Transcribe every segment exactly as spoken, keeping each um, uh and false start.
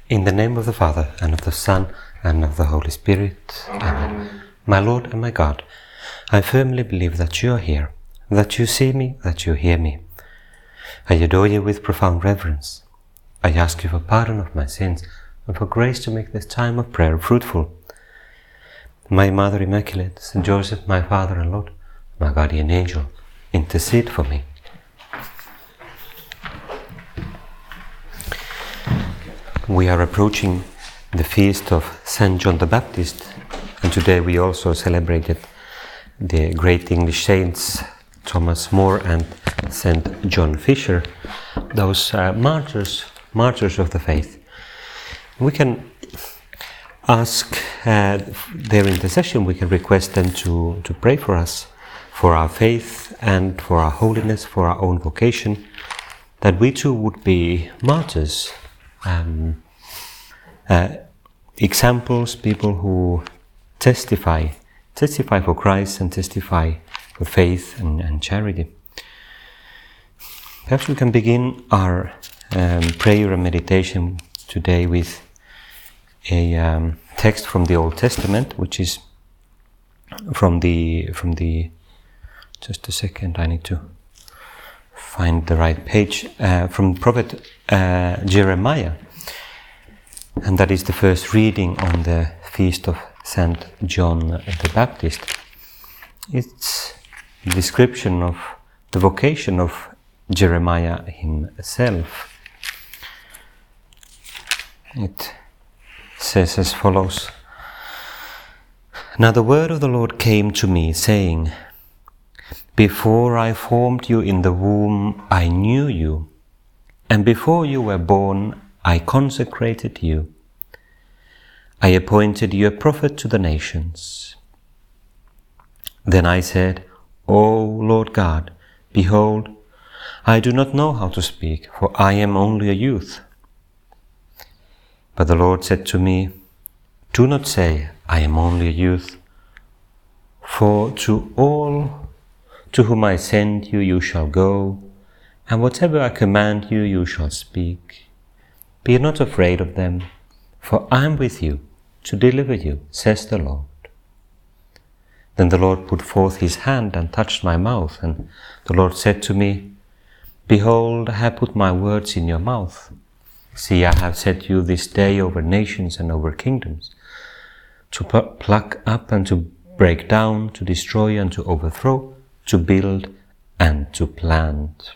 In the name of the Father, and of the Son, and of the Holy Spirit. Amen. My Lord and my God, I firmly believe that you are here, that you see me, that you hear me. I adore you with profound reverence. I ask you for pardon of my sins and for grace to make this time of prayer fruitful. My Mother Immaculate, Saint Joseph, my Father and Lord, my guardian angel, intercede for me. We are approaching the feast of Saint John the Baptist, and today we also celebrated the great English saints Thomas More and Saint John Fisher, those uh, martyrs, martyrs of the faith. We can ask uh, their intercession, we can request them to, to pray for us, for our faith and for our holiness, for our own vocation, that we too would be martyrs. Um, uh, examples, people who testify, testify for Christ and testify for faith and, and charity. Perhaps we can begin our um, prayer and meditation today with a um, text from the Old Testament, which is from the from the. Just a second, I need to find the right page, uh, from Prophet uh, Jeremiah, and that is the first reading on the feast of Saint John the Baptist. It's a description of the vocation of Jeremiah himself. It says as follows: Now the word of the Lord came to me, saying, Before I formed you in the womb, I knew you, and before you were born, I consecrated you. I appointed you a prophet to the nations. Then I said, O Lord God, behold, I do not know how to speak, for I am only a youth. But the Lord said to me, Do not say, I am only a youth, for to all to whom I send you, you shall go, and whatever I command you, you shall speak. Be not afraid of them, for I am with you to deliver you, says the Lord. Then the Lord put forth his hand and touched my mouth, and the Lord said to me, Behold, I have put my words in your mouth. See, I have set you this day over nations and over kingdoms, to pluck up and to break down, to destroy and to overthrow, to build and to plant.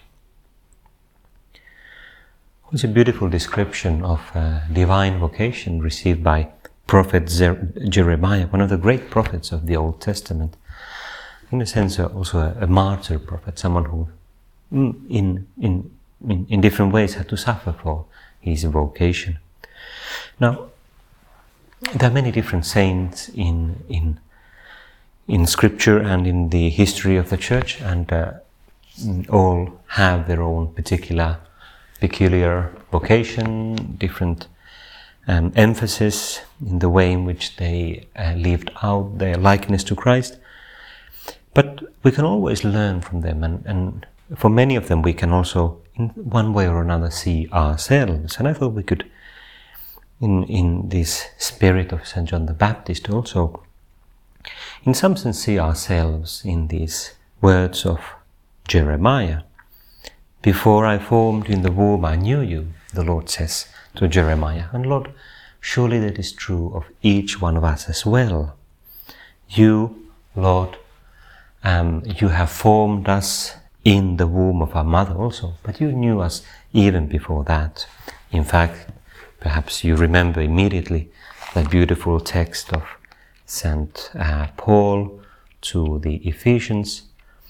It's a beautiful description of a divine vocation received by Prophet Jeremiah, one of the great prophets of the Old Testament. In a sense, also a, a martyr prophet, someone who in, in, in, in different ways had to suffer for his vocation. Now, there are many different saints in, in in scripture and in the history of the church, and uh, all have their own particular, peculiar vocation, different um, emphasis in the way in which they uh, lived out their likeness to Christ. But we can always learn from them, and, and for many of them we can also, in one way or another, see ourselves. And I thought we could, in, in this spirit of Saint John the Baptist, also in some sense see ourselves in these words of Jeremiah. Before I formed you in the womb, I knew you, the Lord says to Jeremiah. And Lord, surely that is true of each one of us as well. You, Lord, um, you have formed us in the womb of our mother also, but you knew us even before that. In fact, perhaps you remember immediately that beautiful text of Saint uh, Paul to the Ephesians,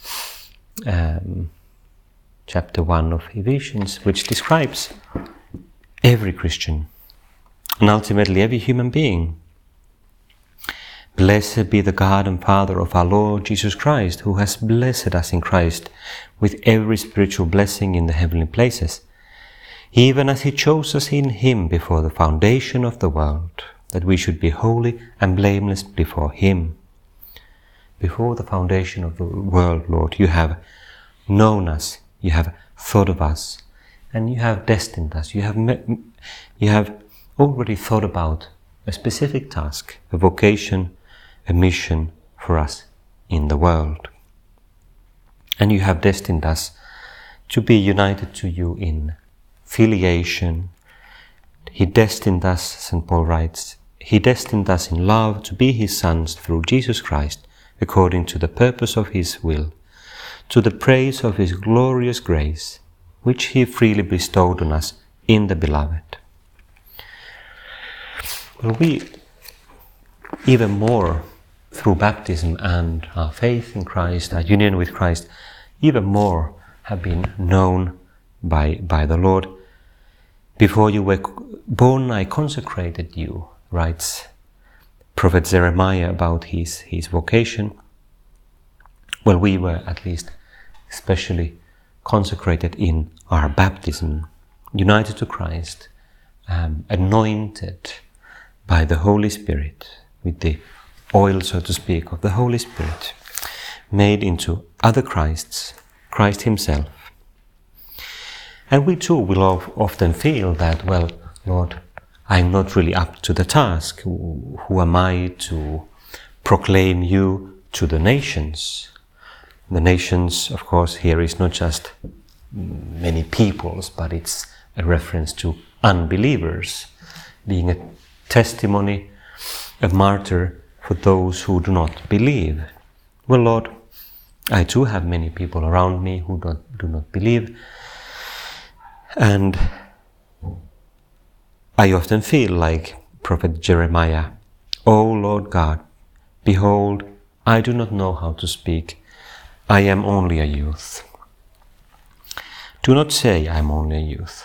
um, chapter one of Ephesians, which describes every Christian and ultimately every human being. Blessed be the God and Father of our Lord Jesus Christ, who has blessed us in Christ with every spiritual blessing in the heavenly places, even as he chose us in him before the foundation of the world, that we should be holy and blameless before him. Before the foundation of the world, Lord, you have known us, you have thought of us, and you have destined us. You have, met, you have already thought about a specific task, a vocation, a mission for us in the world. And you have destined us to be united to you in filiation. He destined us, Saint Paul writes, He destined us in love to be His sons through Jesus Christ, according to the purpose of His will, to the praise of His glorious grace, which He freely bestowed on us in the Beloved. Well, we, even more through baptism and our faith in Christ, our union with Christ, even more have been known by, by the Lord. Before you were born, I consecrated you, writes Prophet Jeremiah about his, his vocation. Well, we were at least specially consecrated in our baptism, united to Christ, um, anointed by the Holy Spirit, with the oil, so to speak, of the Holy Spirit, made into other Christs, Christ Himself. And we too will often feel that, well, Lord, I'm not really up to the task. Who am I to proclaim you to the nations? The nations, of course, here is not just many peoples, but it's a reference to unbelievers, being a testimony, a martyr for those who do not believe. Well, Lord, I too have many people around me who don't, do not believe, and I often feel like Prophet Jeremiah, O Lord God, behold, I do not know how to speak. I am only a youth. Do not say I am only a youth.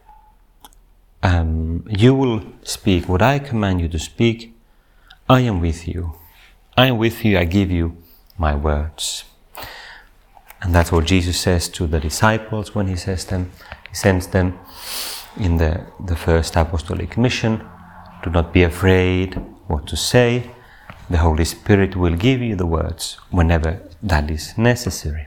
Um, you will speak what I command you to speak. I am with you. I am with you. I give you my words. And that's what Jesus says to the disciples when he says them. He sends them in the, the first apostolic mission. Do not be afraid what to say. The Holy Spirit will give you the words whenever that is necessary.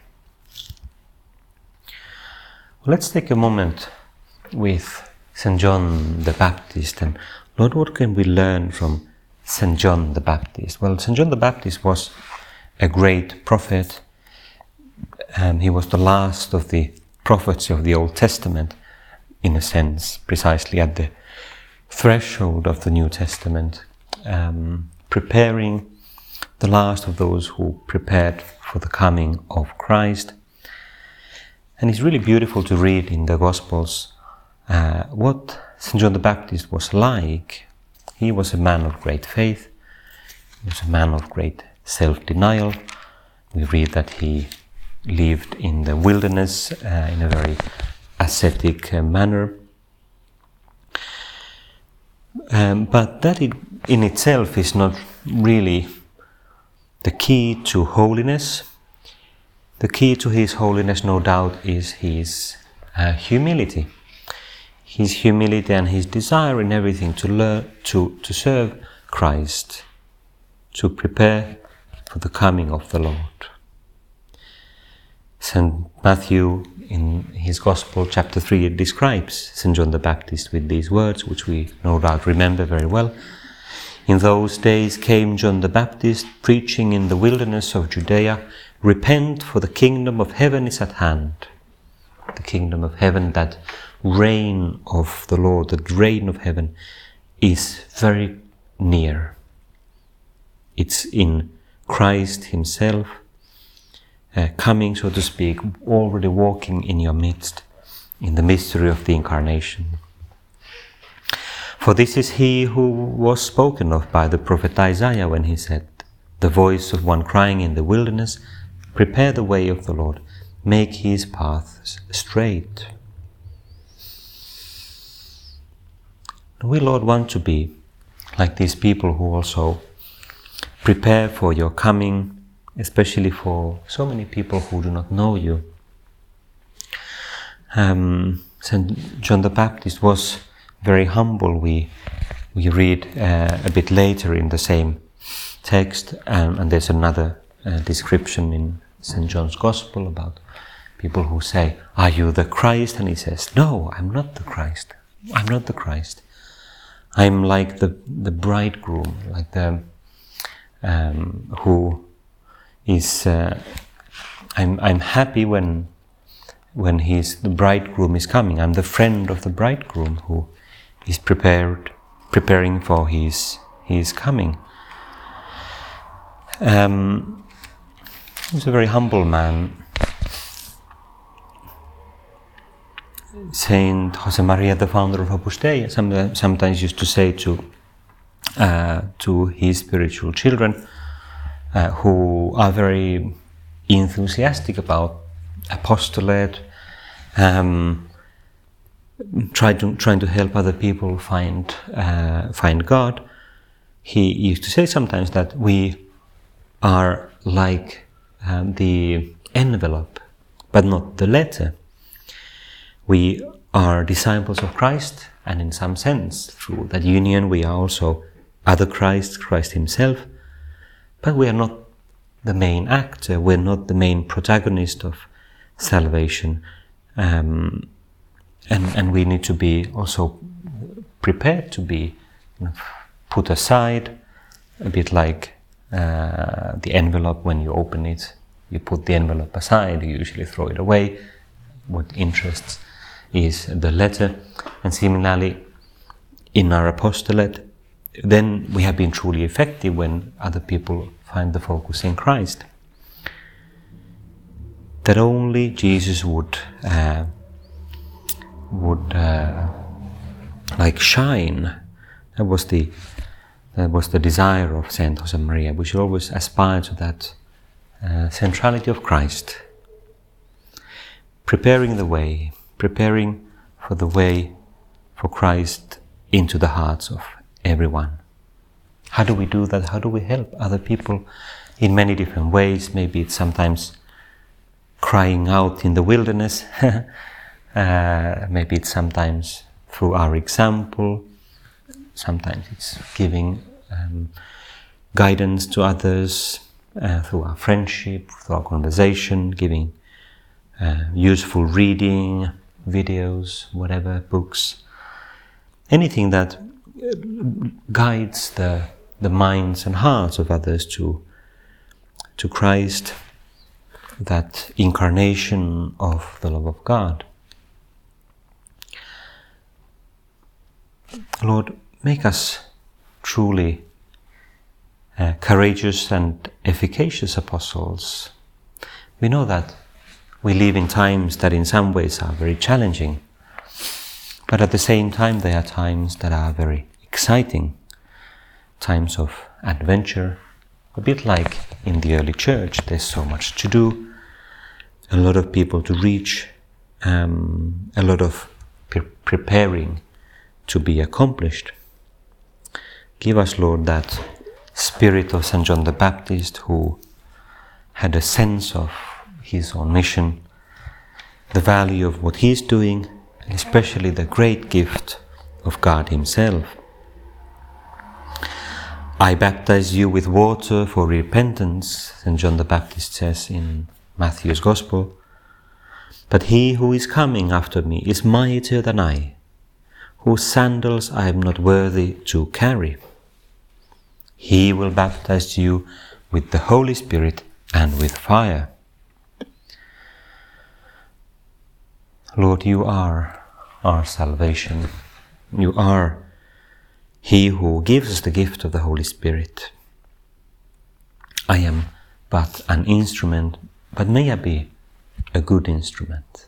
Well, let's take a moment with Saint John the Baptist, and Lord, what can we learn from Saint John the Baptist? Well, Saint John the Baptist was a great prophet. Um, he was the last of the prophets of the Old Testament, in a sense, precisely at the threshold of the New Testament, um, preparing the last of those who prepared for the coming of Christ. And it's really beautiful to read in the Gospels uh, what Saint John the Baptist was like. He was a man of great faith. He was a man of great self-denial. We read that he lived in the wilderness uh, in a very ascetic uh, manner. Um, but that it, in itself is not really the key to holiness. The key to his holiness, no doubt, is his uh, humility. His humility and his desire in everything to learn, to, to serve Christ, to prepare for the coming of the Lord. Saint Matthew, in his Gospel, chapter three, describes Saint John the Baptist with these words, which we no doubt remember very well. In those days came John the Baptist, preaching in the wilderness of Judea, repent, for the kingdom of heaven is at hand. The kingdom of heaven, that reign of the Lord, the reign of heaven, is very near. It's in Christ Himself, uh, coming, so to speak, already walking in your midst, in the mystery of the Incarnation. For this is He who was spoken of by the prophet Isaiah when he said, the voice of one crying in the wilderness, prepare the way of the Lord, make His paths straight. We, Lord, want to be like these people who also prepare for your coming, especially for so many people who do not know you. Um, Saint John the Baptist was very humble. We we read uh, a bit later in the same text, um, and there's another uh, description in Saint John's Gospel about people who say, "Are you the Christ?" And he says, "No, I'm not the Christ. I'm not the Christ. I'm like the, the bridegroom, like the um, who is. Uh, I'm I'm happy when when he's the bridegroom is coming. I'm the friend of the bridegroom who is prepared, preparing for his his coming. Um, he's a very humble man. Saint Josemaria, the founder of Opus Dei, sometimes used to say to uh, to his spiritual children, uh, who are very enthusiastic about apostolate, um, try to, trying to help other people find uh, find God. He used to say sometimes that we are like um, the envelope, but not the letter. We are disciples of Christ, and in some sense, through that union, we are also other Christ, Christ himself, but we are not the main actor, we're not the main protagonist of salvation, um, and, and we need to be also prepared to be you know, put aside, a bit like uh, the envelope. When you open it, you put the envelope aside, you usually throw it away. What interests is the letter, and similarly in our apostolate, then we have been truly effective when other people find the focus in Christ. That only Jesus would uh, would uh, like shine. That was the that was the desire of Saint Josemaria. We should always aspire to that uh, centrality of Christ, preparing the way, preparing for the way for Christ into the hearts of everyone. How do we do that? How do we help other people? In many different ways. Maybe it's sometimes crying out in the wilderness. uh, maybe it's sometimes through our example. Sometimes it's giving um, guidance to others uh, through our friendship, through our conversation, giving uh, useful reading, videos, whatever, books, anything that guides the the minds and hearts of others to to Christ, that incarnation of the love of God. Lord, make us truly uh, courageous and efficacious apostles. We know that we live in times that in some ways are very challenging, but at the same time they are times that are very exciting, times of adventure, a bit like in the early church. There's so much to do, a lot of people to reach, um, a lot of pre- preparing to be accomplished. Give us, Lord, that spirit of Saint John the Baptist, who had a sense of his own mission, the value of what he's doing, and especially the great gift of God himself. I baptize you with water for repentance, Saint John the Baptist says in Matthew's Gospel, but he who is coming after me is mightier than I, whose sandals I am not worthy to carry. He will baptize you with the Holy Spirit and with fire. Lord, you are our salvation. You are He who gives us the gift of the Holy Spirit. I am but an instrument, but may I be a good instrument.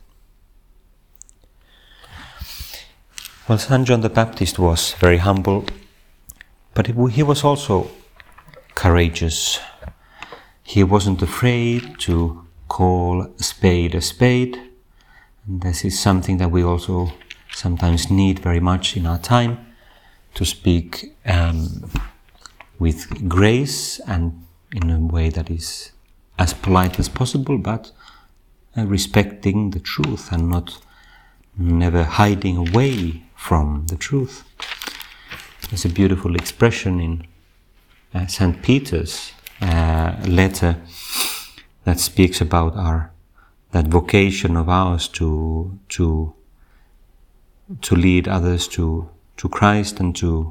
Well, Saint John the Baptist was very humble, but he was also courageous. He wasn't afraid to call a spade a spade. And this is something that we also sometimes need very much in our time, to speak um, with grace and in a way that is as polite as possible, but uh, respecting the truth and not never hiding away from the truth. There's a beautiful expression in uh, Saint Peter's uh, letter that speaks about our that vocation of ours to to to lead others to to Christ and to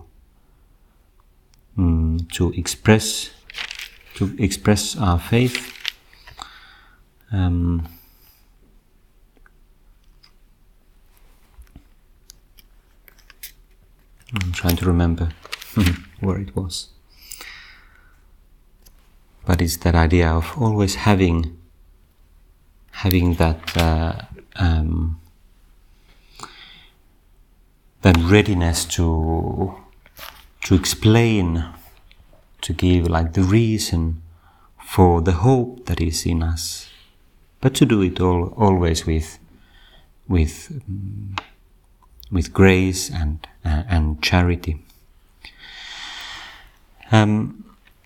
um, to express to express our faith. Um, I'm trying to remember where it was. But it's that idea of always having having that uh, um, that readiness to to explain, to give like the reason for the hope that is in us, but to do it all always with with um, with grace and uh, and charity. Um,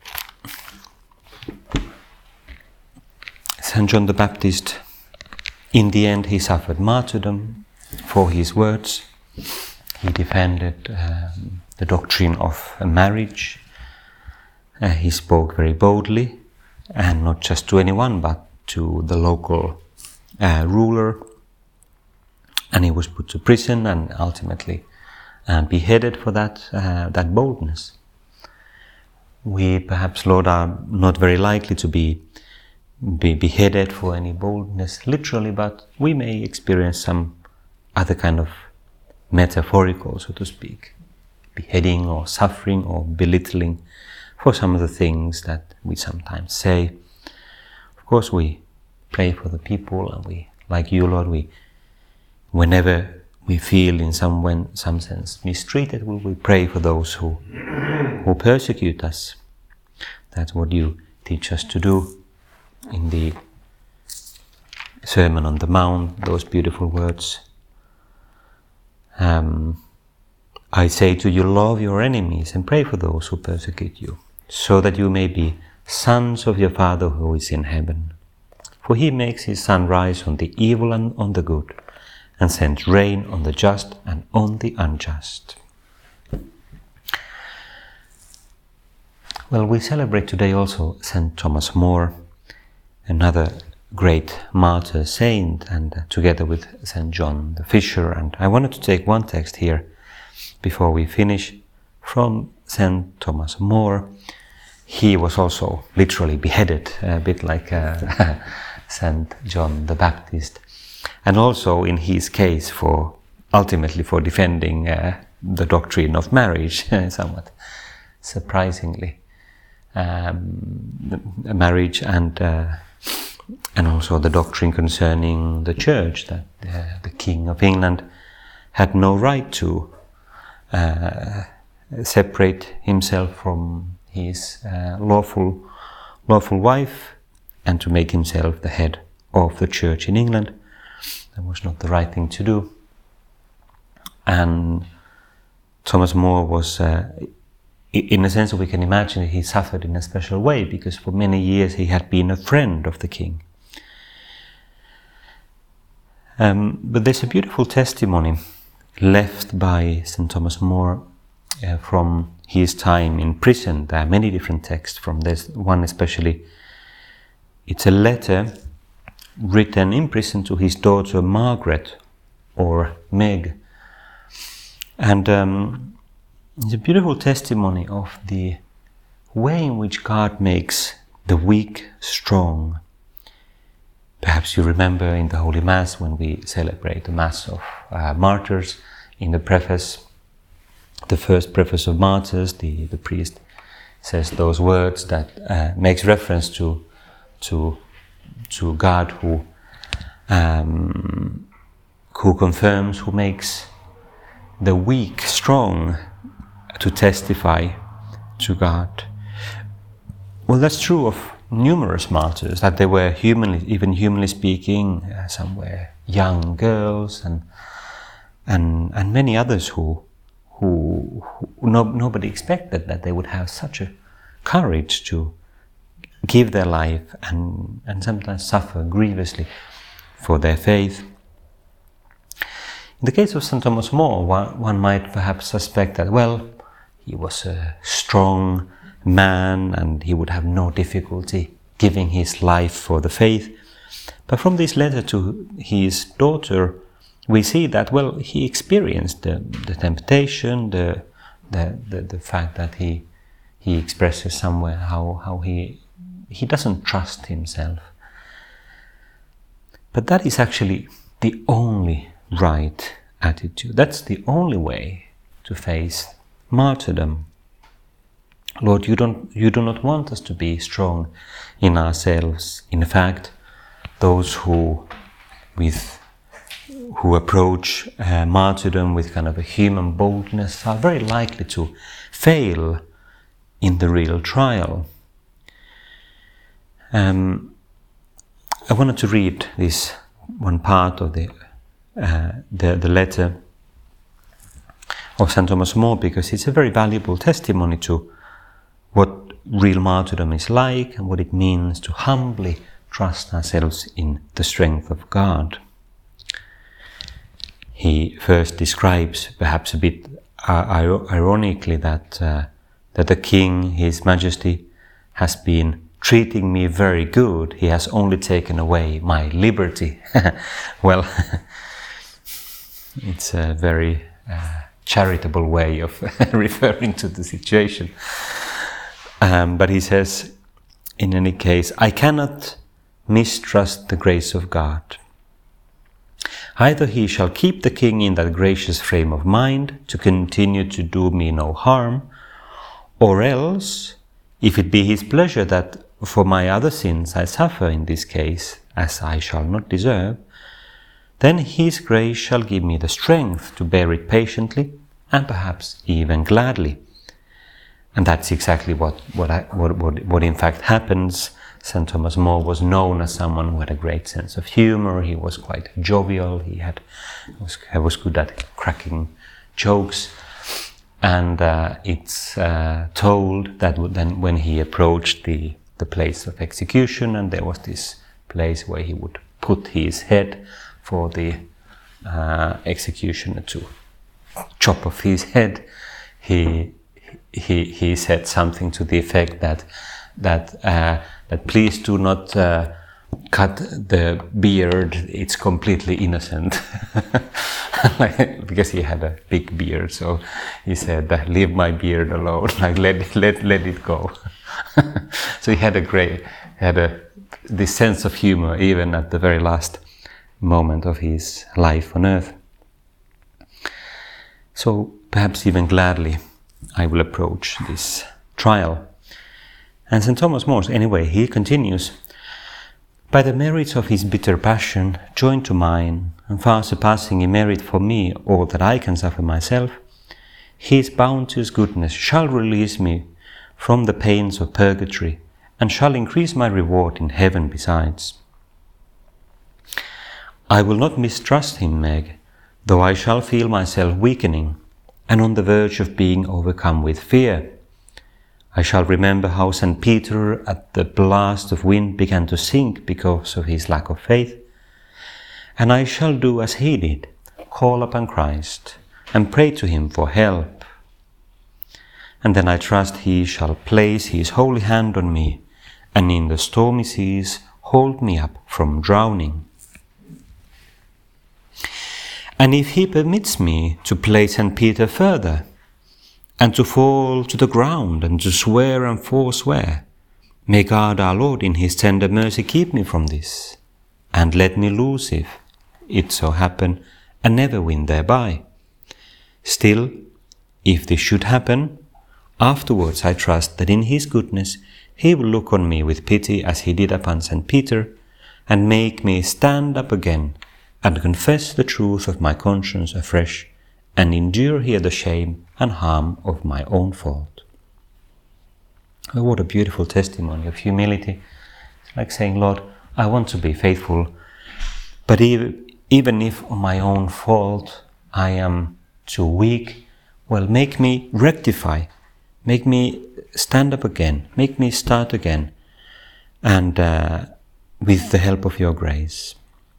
Saint John the Baptist, in the end, he suffered martyrdom for his words. He defended um, the doctrine of marriage. Uh, he spoke very boldly, and not just to anyone, but to the local uh, ruler. And he was put to prison and ultimately uh, beheaded for that uh, that boldness. We perhaps, Lord, are not very likely to be be beheaded for any boldness literally, but we may experience some other kind of metaphorical, so to speak, beheading or suffering or belittling for some of the things that we sometimes say. Of course, we pray for the people, and we, like you, Lord, we, whenever we feel in some when, some sense mistreated, we, we pray for those who who persecute us. That's what you teach us to do in the Sermon on the Mount, those beautiful words. Um, I say to you, love your enemies and pray for those who persecute you, so that you may be sons of your Father who is in heaven. For he makes his sun rise on the evil and on the good, and sends rain on the just and on the unjust. Well, we celebrate today also Saint Thomas More, another great martyr saint, and uh, together with Saint John the Fisher. And I wanted to take one text here before we finish from Saint Thomas More. He was also literally beheaded, a bit like uh, Saint John the Baptist, and also in his case for ultimately for defending uh, the doctrine of marriage, somewhat surprisingly. Um, marriage and uh, and also the doctrine concerning the church, that uh, the King of England had no right to uh, separate himself from his uh, lawful lawful wife and to make himself the head of the church in England. That was not the right thing to do. And Thomas More was uh, in a sense, we can imagine that he suffered in a special way, because for many years he had been a friend of the king. Um, but there's a beautiful testimony left by Saint Thomas More uh, from his time in prison. There are many different texts from this one especially. It's a letter written in prison to his daughter Margaret, or Meg. And um, it's a beautiful testimony of the way in which God makes the weak strong. Perhaps you remember in the Holy Mass, when we celebrate the Mass of uh, Martyrs, in the preface, the first preface of Martyrs, the, the priest says those words that uh, makes reference to to to God who um, who confirms, who makes the weak strong, to testify to God. Well, that's true of numerous martyrs, that they were humanly, even humanly speaking, uh, some were young girls, and and and many others who who, who no, nobody expected that they would have such a courage to give their life and and sometimes suffer grievously for their faith. In the case of Saint Thomas More, one, one might perhaps suspect that, well, he was a strong man and he would have no difficulty giving his life for the faith. But from this letter to his daughter, we see that, well, he experienced the, the temptation, the, the, the, the fact that he, he expresses somewhere how, how he, he doesn't trust himself. But that is actually the only right attitude. That's the only way to face martyrdom. Lord, you don't, you do not want us to be strong in ourselves. In fact, those who, with, who approach uh, martyrdom with kind of a human boldness are very likely to fail in the real trial. Um, I wanted to read this one part of the uh, the, the letter of Saint Thomas More, because it's a very valuable testimony to what real martyrdom is like and what it means to humbly trust ourselves in the strength of God. He first describes, perhaps a bit uh, ironically, that uh, that the king, His Majesty, has been treating me very good. He has only taken away my liberty. Well, it's a very uh, charitable way of referring to the situation. Um, but he says, in any case, I cannot mistrust the grace of God. Either he shall keep the king in that gracious frame of mind to continue to do me no harm, or else, if it be his pleasure that for my other sins I suffer in this case, as I shall not deserve, then his grace shall give me the strength to bear it patiently and perhaps even gladly. And that's exactly what, what, I, what, what, what in fact happens. Saint Thomas More was known as someone who had a great sense of humor. He was quite jovial. He had was, was good at cracking jokes. And uh, it's uh, told that then when he approached the, the place of execution, and there was this place where he would put his head for the uh, executioner to chop off his head, he he he said something to the effect that that uh, that please do not uh, cut the beard, it's completely innocent. Because he had a big beard, so he said, leave my beard alone, like let let let it go. So he had a great had a this sense of humor even at the very last moment of his life on earth. So perhaps even gladly I will approach this trial. And Saint Thomas More, anyway, he continues, by the merits of his bitter passion, joined to mine, and far surpassing in merit for me all that I can suffer myself, his bounteous goodness shall release me from the pains of purgatory, and shall increase my reward in heaven besides. I will not mistrust him, Meg, though I shall feel myself weakening, and on the verge of being overcome with fear. I shall remember how Saint Peter at the blast of wind began to sink because of his lack of faith, and I shall do as he did, call upon Christ and pray to him for help. And then I trust he shall place his holy hand on me, and in the stormy seas hold me up from drowning. And if he permits me to play Saint Peter further, and to fall to the ground, and to swear and forswear, may God our Lord in his tender mercy keep me from this, and let me lose if it so happen, and never win thereby. Still, if this should happen, afterwards I trust that in his goodness he will look on me with pity as he did upon Saint Peter, and make me stand up again, and confess the truth of my conscience afresh, and endure here the shame and harm of my own fault. Oh, what a beautiful testimony of humility. It's like saying, Lord, I want to be faithful, but even, even if on my own fault I am too weak, well, make me rectify, make me stand up again, make me start again, and uh, with the help of your grace.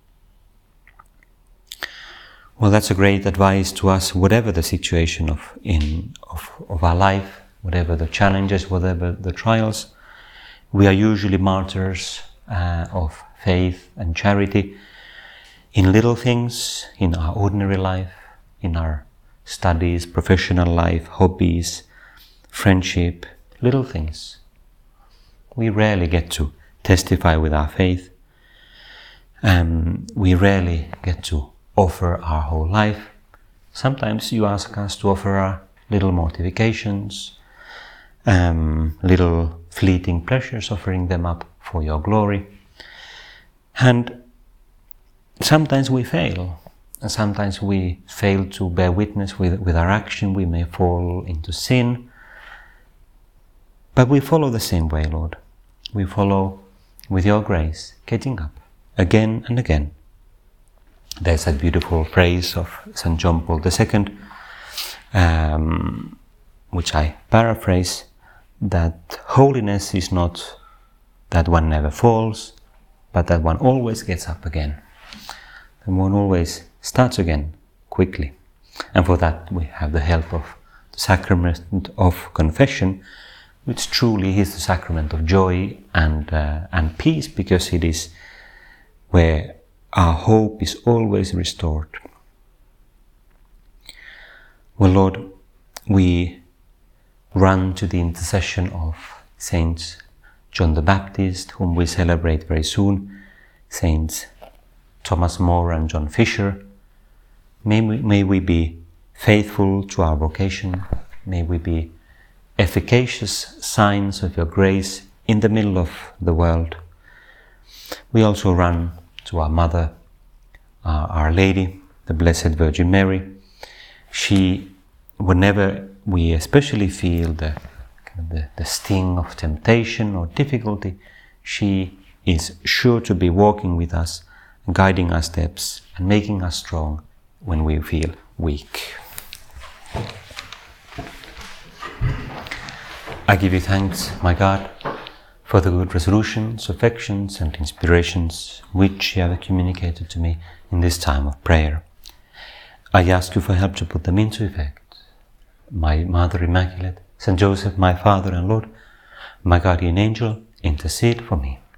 Well, that's a great advice to us, whatever the situation of in of, of our life, whatever the challenges, whatever the trials. We are usually martyrs uh, of faith and charity. in little things, in our ordinary life, in our studies, professional life, hobbies, friendship, little things. We rarely get to testify with our faith. Um, we rarely get to offer our whole life. Sometimes you ask us to offer our little mortifications, um, little fleeting pleasures, offering them up for your glory. And sometimes we fail, and sometimes we fail to bear witness with, with our action. We may fall into sin, but we follow the same way, Lord. We follow with your grace, getting up again and again. There's that beautiful phrase of Saint John Paul the Second, um, which I paraphrase, that holiness is not that one never falls, but that one always gets up again. And one always starts again quickly. And for that we have the help of the sacrament of confession, which truly is the sacrament of joy and, uh, and peace, because it is where our hope is always restored. Well, Lord, we run to the intercession of Saints John the Baptist, whom we celebrate very soon, Saints Thomas More and John Fisher. May we, may we be faithful to our vocation. May we be efficacious signs of your grace in the middle of the world. We also run to our Mother, uh, Our Lady, the Blessed Virgin Mary. She, whenever we especially feel the, the, the sting of temptation or difficulty, she is sure to be walking with us, guiding our steps and making us strong when we feel weak. I give you thanks, my God, for the good resolutions, affections and inspirations which you have communicated to me in this time of prayer. I ask you for help to put them into effect. My Mother Immaculate, Saint Joseph, my Father and Lord, my guardian angel, intercede for me.